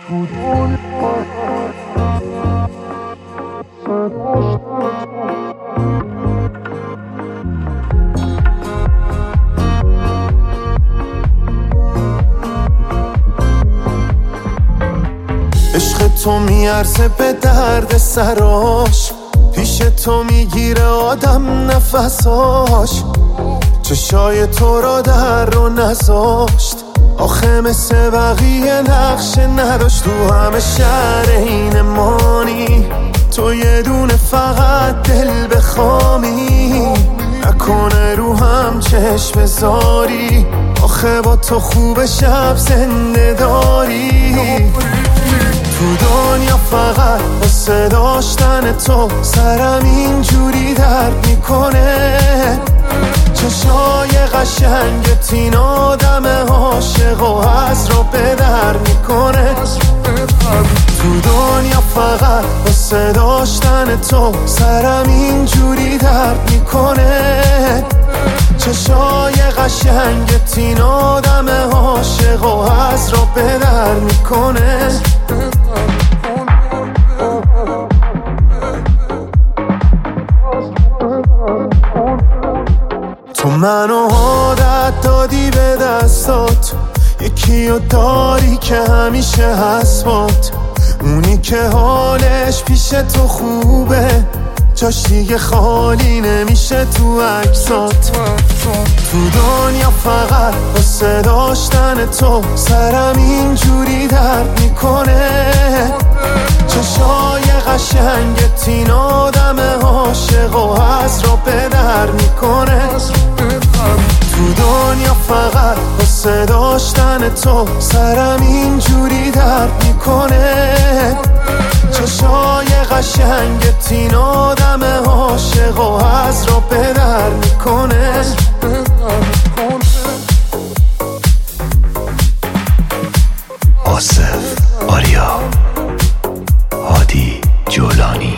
عشق تو میارزه به درد سراش، پیش تو میگیره آدم نفساش. چشای تو را در رو نذاشت، آخه مثل بقیه نقش نداشت. تو همه شهر این مانی، تو یه دونه فقط دل بخوامی. نکنه رو هم چشم بذاری، آخه با تو خوب شب زنده داری. تو دنیا فقط واسه داشتن تو سرم اینجوری درد میکنه. چشای قشنگت این آدم عاشق و از رو به در میکنه. تو دنیا فقط واسه داشتن تو سرم اینجوری درد میکنه. چشای قشنگت این آدم عاشق و از رو به در میکنه. تو منو عادت دادی به دستات، یکی رو داری که همیشه هست بات. اونی که حالش پیش تو خوبه، جاش دیگه خالی نمیشه تو عکسات. تو دنیا فقط واسه داشتن تو سرم اینجوری درد میکنه. چشای قشنگت این آدم عاشق و از رو به در میکنه. تو دنیا فقط واسه داشتن تو سرم اینجوری درد میکنه. چشای قشنگت این آدم عاشق و از رو به در میکنه. آصف آریا، هادی جولانی.